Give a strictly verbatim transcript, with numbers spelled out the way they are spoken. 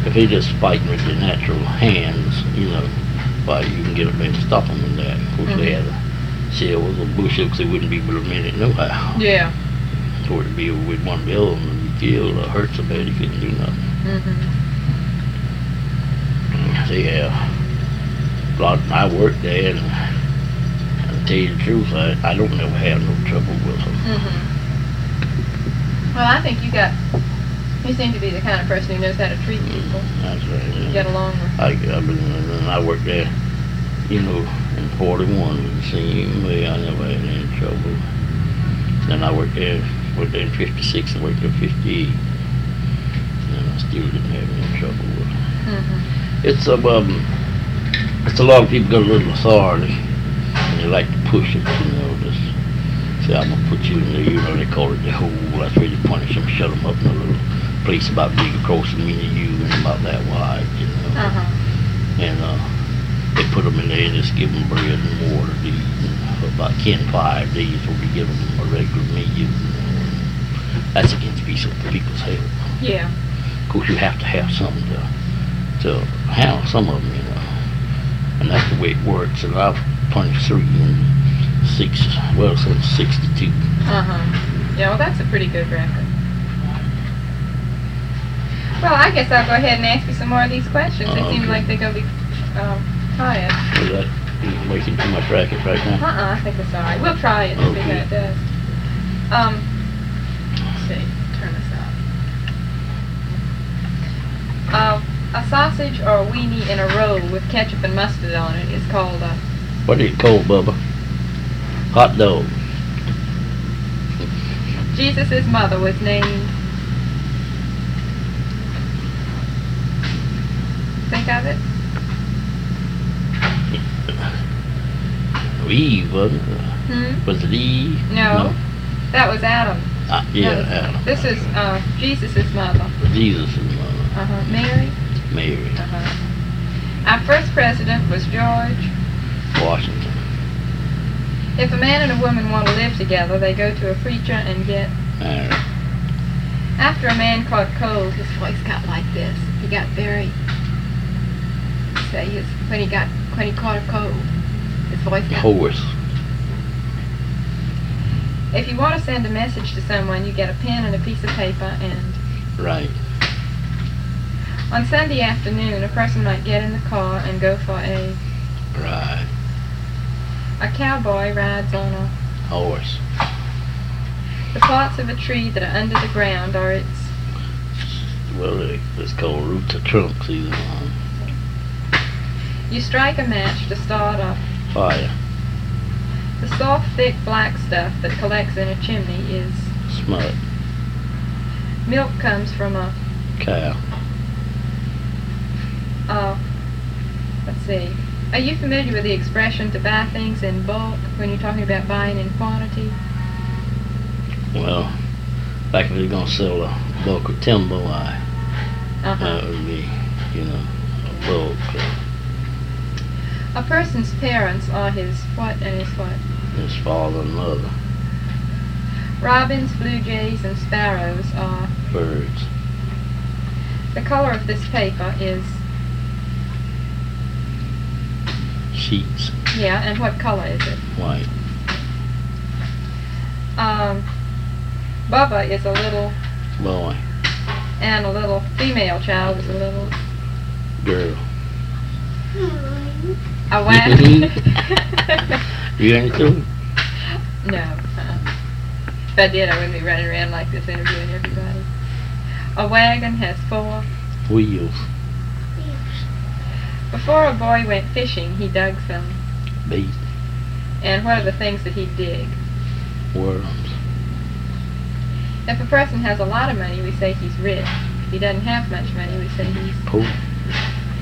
if they just fighting with their natural hands, you know, why you can get up there and stop them with that. Of course, mm-hmm. they had a shells or bush hooks, they wouldn't be but a minute no how. Yeah. For it to be with one bill and you killed or hurt somebody, you couldn't do nothing. Mm-hmm. So yeah, a lot. I worked there, and to tell you the truth, I, I don't never have no trouble with them. Mm-hmm. Well, I think you got. You seem to be the kind of person who knows how to treat people. Mm, that's right. Yeah. Get along with. I, I've been, and I worked there, you know, in forty-one with the same way. I never had any trouble. Then I worked there, worked there in fifty-six and worked there in fifty-eight, and I still didn't have any trouble with them. Mm-hmm. It's a, um, it's a lot of people got a little authority, and they like to push it, you know, just say, I'm going to put you in there, you know, they call it the hole, that's where they punish them, shut them up in a little place about big across the me and you, and about that wide, you know. Uh-huh. And, uh, they put them in there and just give them bread and water to eat, and for about ten, five days, or we give them a regular meal, you know. That's against people's health. Yeah. Of course, you have to have something to to handle some of them, you know, and that's the way it works. And I've punished three and six, well, since sixty-two. Uh huh. Yeah, well, that's a pretty good record. Well, I guess I'll go ahead and ask you some more of these questions. They Uh, seem okay. like they're going to be um, tired. Is that you making too much racket right now? Uh-uh, I think it's all right. We'll try it and see how Okay. it does. Um, let's see. Turn this off. Uh, a sausage or a weenie in a roll with ketchup and mustard on it is called a... What is it called, Bubba? Hot dog. Jesus' mother was named... Think of it? Eve, wasn't it? Hmm? Was it Eve? No. That was Adam. Uh, yeah, No, Adam. This is uh, Jesus' mother. Jesus' mother. Uh-huh. Mary? Mary. Uh-huh. Our first president was George Washington. If a man and a woman want to live together, they go to a preacher and get... Married. After a man caught cold, his voice got like this. He got very... Say, his, when he got, when he caught a cold, his voice got... Horse. If you want to send a message to someone, you get a pen and a piece of paper and... Right. On Sunday afternoon, a person might get in the car and go for a... Right. A cowboy rides on a... Horse. The parts of a tree that are under the ground are its... Well, it- it's called roots or trunks, either one. You strike a match to start a... Fire. The soft, thick, black stuff that collects in a chimney is... Smut. Milk comes from a... Cow. Uh, let's see. Are you familiar with the expression to buy things in bulk when you're talking about buying in quantity? Well, like if you're going to sell a bulk of timber, why, Uh-huh. that would be, you know, a bulk. Uh, A person's parents are his what and his what? his father and mother. Robins, blue jays, and sparrows are... Birds. The color of this paper is... Sheets. Yeah, and what color is it? White. Um, Bubba is a little... Boy. And a little female child is a little... Girl. A wagon. You ain't too? No. Uh-uh. If I did, I wouldn't be running around like this interviewing everybody. A wagon has four... Wheels. Before a boy went fishing, he dug some... Bait. And what are the things that he'd dig? Worms. If a person has a lot of money, we say he's rich. If he doesn't have much money, we say he's... Poor.